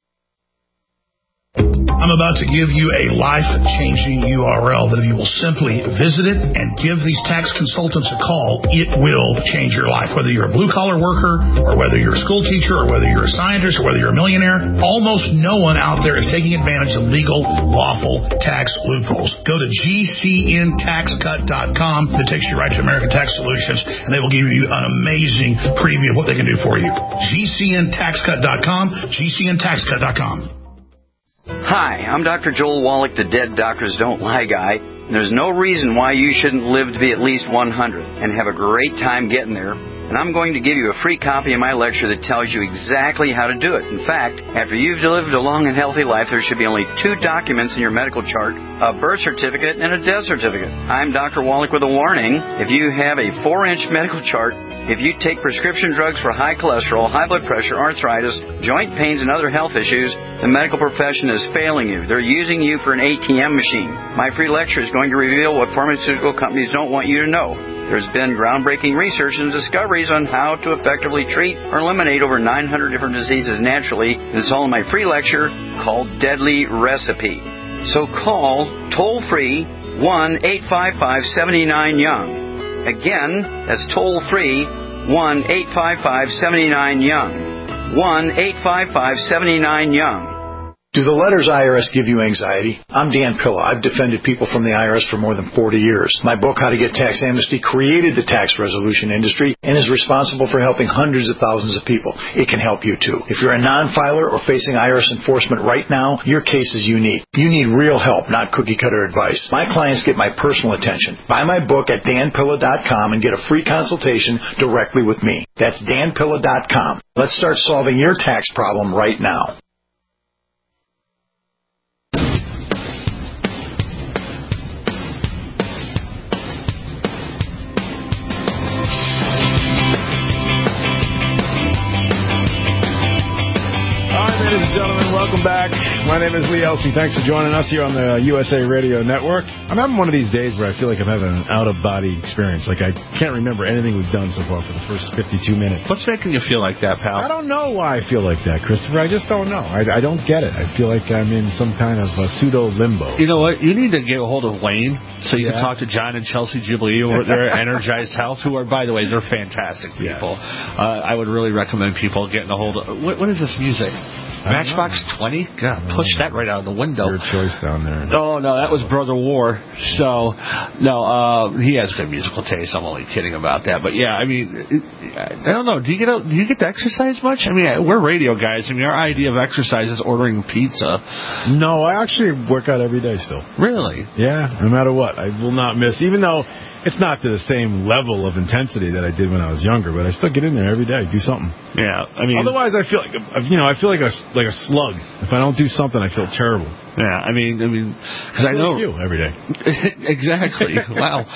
I'm about to give you a life-changing U R L that if you will simply visit it and give these tax consultants a call, it will change your life. Whether you're a blue-collar worker or whether you're a school teacher or whether you're a scientist or whether you're a millionaire, almost no one out there is taking advantage of legal, lawful tax loopholes. Go to G C N tax cut dot com. It takes you right to American Tax Solutions, and they will give you an amazing preview of what they can do for you. G C N tax cut dot com, G C N tax cut dot com. Hi, I'm Doctor Joel Wallach, the Dead Doctors Don't Lie guy. There's no reason why you shouldn't live to be at least one hundred and have a great time getting there and I'm going to give you a free copy of my lecture that tells you exactly how to do it. In fact, after you've lived a long and healthy life, there should be only two documents in your medical chart, a birth certificate and a death certificate. I'm Doctor Wallach with a warning. If you have a four-inch medical chart, if you take prescription drugs for high cholesterol, high blood pressure, arthritis, joint pains, and other health issues, the medical profession is failing you. They're using you for an A T M machine. My free lecture is going to reveal what pharmaceutical companies don't want you to know. There's been groundbreaking research and discoveries on how to effectively treat or eliminate over nine hundred different diseases naturally. It's all in my free lecture called Deadly Recipe. So call toll-free one eight five five, seven nine, young. Again, that's toll-free one eight five five, seven nine, young. one eight five five, seven nine, young. Do the letters I R S give you anxiety? I'm Dan Pilla. I've defended people from the I R S for more than forty years. My book, How to Get Tax Amnesty, created the tax resolution industry and is responsible for helping hundreds of thousands of people. It can help you, too. If you're a non-filer or facing I R S enforcement right now, your case is unique. You need real help, not cookie-cutter advice. My clients get my personal attention. Buy my book at dan pilla dot com and get a free consultation directly with me. That's dan pilla dot com. Let's start solving your tax problem right now. Ladies and gentlemen, welcome back. My name is Lee Elsey. Thanks for joining us here on the U S A Radio Network. I'm having one of these days where I feel like I'm having an out-of-body experience. Like I can't remember anything we've done so far for the first fifty-two minutes. What's making you feel like that, pal? I don't know why I feel like that, Christopher. I just don't know. I, I don't get it. I feel like I'm in some kind of uh, pseudo-limbo. You know what? You need to get a hold of Wayne so you Yeah. can talk to John and Chelsea Jubilee over there at Energized Health, who are, by the way, they're fantastic people. Yes. Uh, I would really recommend people getting a hold of... What, what is this music? Matchbox twenty? God, push that right out of the window. Your choice down there. Oh, no, that was Brother War. So, no, uh, he has good musical taste. I'm only kidding about that. But, yeah, I mean, I don't know. Do you get out, do you get to exercise much? I mean, we're radio guys. I mean, our idea of exercise is ordering pizza. No, I actually work out every day still. Really? Yeah, no matter what. I will not miss. Even though it's not to the same level of intensity that I did when I was younger, but I still get in there every day, do something. Yeah, I mean... Otherwise, I feel like, you know, I feel like a, like a slug. If I don't do something, I feel terrible. Yeah, I mean, I mean, because I, I know like you every day. Exactly. Wow.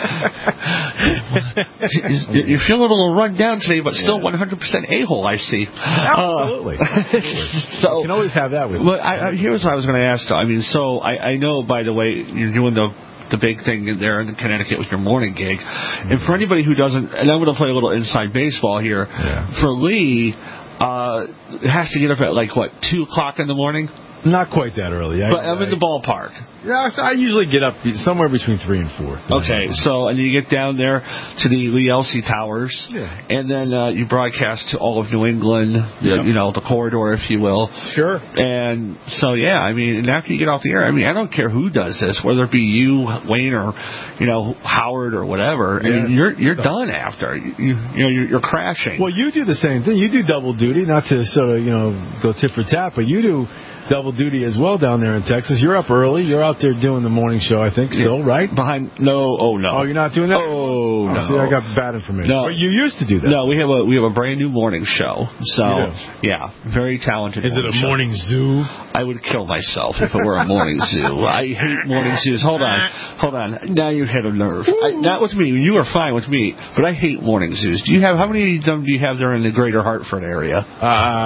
you, you feel a little run down today, but still one hundred percent a-hole. I see. Absolutely. Uh, Absolutely. So you can always have that with you. But I, I, here's what I was going to ask. Though. I mean, so I, I know, by the way, you're doing the. the big thing in there in Connecticut with your morning gig. Mm-hmm. And for anybody who doesn't, and I'm going to play a little inside baseball here, yeah. for Lee, uh, has to get up at like, what, two o'clock in the morning? Not quite that early. I, but I'm I, in the ballpark. Yeah, so I usually get up somewhere between three and four. Okay, so and you get down there to the Lee Elsey Towers, yeah. and then uh, you broadcast to all of New England, yep. you know, the corridor, if you will. Sure. And so, yeah, I mean, and after you get off the air, I mean, I don't care who does this, whether it be you, Wayne, or, you know, Howard or whatever. I yeah. mean, you're you're done after. You, you know, you're, you're crashing. Well, you do the same thing. You do double duty, not to sort of, you know, go tit for tat, but you do double duty as well down there in Texas. You're up early. You're out there doing the morning show, I think, still, right? Behind, no, oh, no. Oh, you're not doing that? Oh, oh no. See, I got bad information. No. But you used to do that. No, we have a we have a brand new morning show. So, yeah, very talented. Is it a show. morning zoo? I would kill myself if it were a morning zoo. I hate morning zoos. Hold on. Hold on. Now you hit a nerve. I, not with me. You are fine with me. But I hate morning zoos. Do you have, how many of them do you have there in the greater Hartford area? Uh,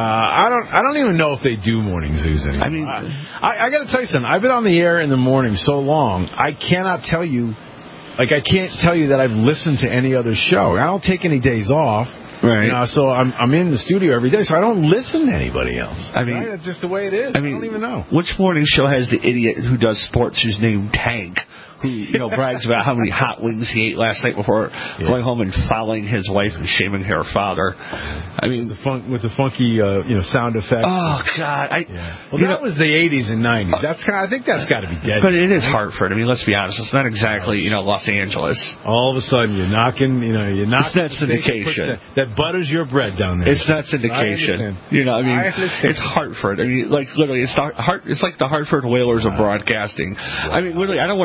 I don't I don't even know if they do morning zoos anymore. I mean... I, I got to tell you something. I've been on the air in the morning so long, I cannot tell you, like I can't tell you that I've listened to any other show. I don't take any days off. Right. You know, so I'm I'm in the studio every day, so I don't listen to anybody else. I mean, right? That's just the way it is. I, mean, I don't even know. Which morning show has the idiot who does sports who's named Tank? Who, you know, brags about how many hot wings he ate last night before yeah. going home and fouling his wife and shaming her father. I mean, with the, fun, with the funky, uh, you know, sound effects. Oh God! I, yeah. Well, that know, was the eighties and nineties. That's kind of, I think that's got to be dead. But it is Hartford. I mean, let's be honest. It's not exactly, you know, Los Angeles. All of a sudden, you're knocking, you know, you're knocking. It's not syndication. That, that butters your bread down there. It's not syndication. You know, I mean, I it's Hartford. I mean, like literally, it's the Hart. It's like the Hartford Whalers of broadcasting. I mean, literally, I don't want to say it's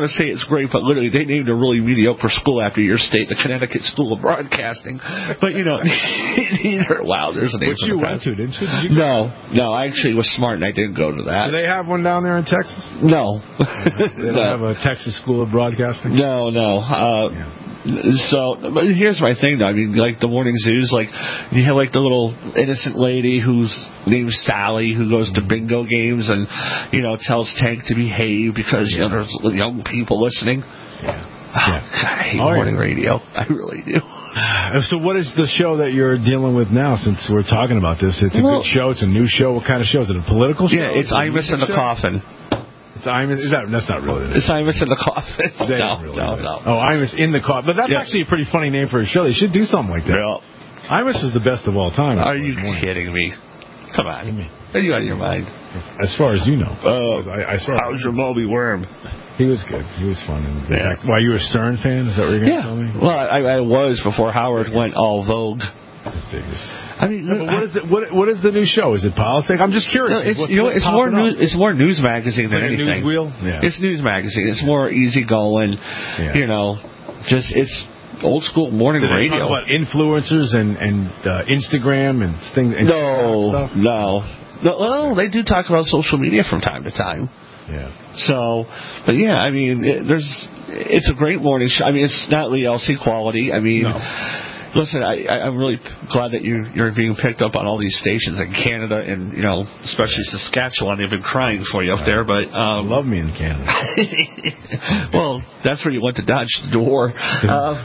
great, but literally they named a really mediocre school after your state, the Connecticut School of Broadcasting. But, you know, neither, wow, there's a name Which for you the went to, didn't you? Did you No, no, I actually was smart and I didn't go to that. Do they have one down there in Texas? No. They don't No. have a Texas School of Broadcasting? No, no. Uh, yeah. So, but here's my thing, though. I mean, like the morning zoos, like you have like the little innocent lady whose name's Sally, who goes to bingo games and, you know, tells Tank to behave because, you know, there's young people listening. Yeah. Oh, God, I hate oh, morning yeah. radio. I really do. So what is the show that you're dealing with now, since we're talking about this? It's a well, good show. It's a new show. What kind of show? Is it a political show? Yeah, it's Imus in the show? Coffin. It's Imus. Is that, that's not really. It's Imus in the Coffin. They no, really no, do. no. Oh, Imus in the Coffin. But that's yeah. actually a pretty funny name for a show. They should do something like that. Yeah. Imus was the best of all time. Are you kidding me? Come on. Are you out of your mind? As far as you know. Uh, I, I swear. How's your Moby Worm? He was good. He was fun. And yeah. Why, well, you a Stern fan? Is that what you're going to yeah. tell me? Well, I, I was before Howard went all Vogue. I mean, no, but what is it? What, what is the new show? Is it politics? I'm just curious. No, it's, what's, you know, what's it's more up? news. It's more news magazine than like anything. A news wheel? Yeah. It's news magazine. It's more easygoing. Yeah. You know, just it's old school morning Do they radio. Talk about influencers and and uh, Instagram and things. And no, stuff? no, no. Well, they do talk about social media from time to time. Yeah. So, but yeah, I mean, it, there's. It's a great morning show. I mean, it's not Lee L C quality. I mean. No. Listen, I, I'm really glad that you're, you're being picked up on all these stations in Canada and, you know, especially Saskatchewan. They've been crying for you up there, but... Um, love me in Canada. Well, that's where you went to dodge the war. Uh,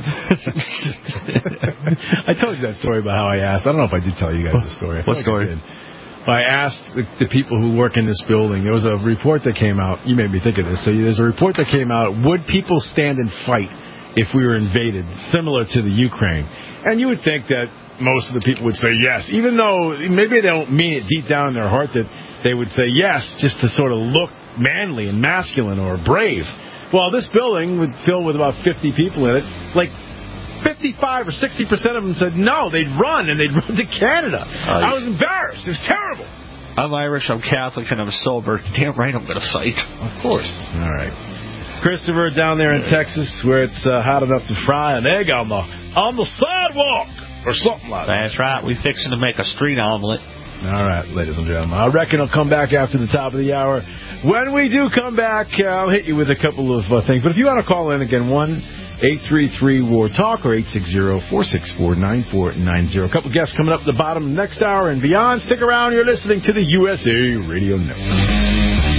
I told you that story about how I asked. I don't know if I did tell you guys the story. I what story? Like I, I asked the, the people who work in this building. There was a report that came out. You made me think of this. So there's a report that came out. Would people stand and fight if we were invaded, similar to the Ukraine? And you would think that most of the people would say yes, even though maybe they don't mean it deep down in their heart that they would say yes just to sort of look manly and masculine or brave. Well, this building would fill with about fifty people in it. Like fifty-five or sixty percent of them said no, they'd run, and they'd run to Canada. Uh, I was embarrassed. It was terrible. I'm Irish, I'm Catholic, and I'm sober. Damn right I'm going to fight. Of course. All right. Christopher down there in Texas, where it's uh, hot enough to fry an egg on the on the sidewalk or something like that. That's right. We're fixing to make a street omelet. All right, ladies and gentlemen. I reckon I'll come back after the top of the hour. When we do come back, uh, I'll hit you with a couple of uh, things. But if you want to call in again, one eight three three war talk or eight six zero, four six four, nine four nine zero. A couple of guests coming up at the bottom next hour and beyond. Stick around. You're listening to the U S A Radio Network.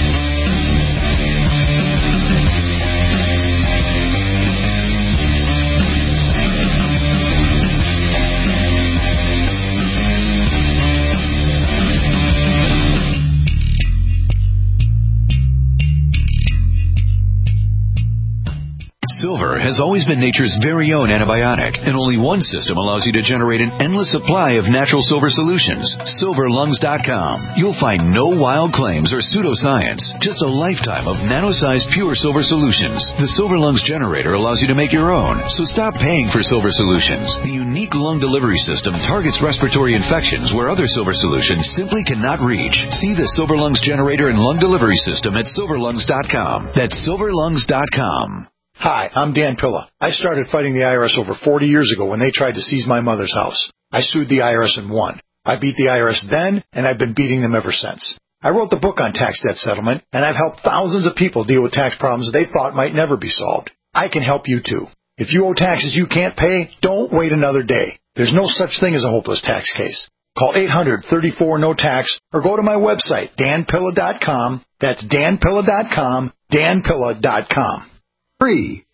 Silver has always been nature's very own antibiotic, and only one system allows you to generate an endless supply of natural silver solutions. Silver Lungs dot com. You'll find no wild claims or pseudoscience, just a lifetime of nano-sized pure silver solutions. The Silver Lungs generator allows you to make your own, so stop paying for silver solutions. The unique lung delivery system targets respiratory infections where other silver solutions simply cannot reach. See the Silver Lungs generator and lung delivery system at Silver Lungs dot com. That's Silver Lungs dot com. Hi, I'm Dan Pilla. I started fighting the I R S over forty years ago when they tried to seize my mother's house. I sued the I R S and won. I beat the I R S then, and I've been beating them ever since. I wrote the book on tax debt settlement, and I've helped thousands of people deal with tax problems they thought might never be solved. I can help you too. If you owe taxes you can't pay, don't wait another day. There's no such thing as a hopeless tax case. Call eight hundred, thirty-four, no tax or go to my website, Dan Pilla dot com. That's Dan Pilla dot com, Dan Pilla dot com. Free.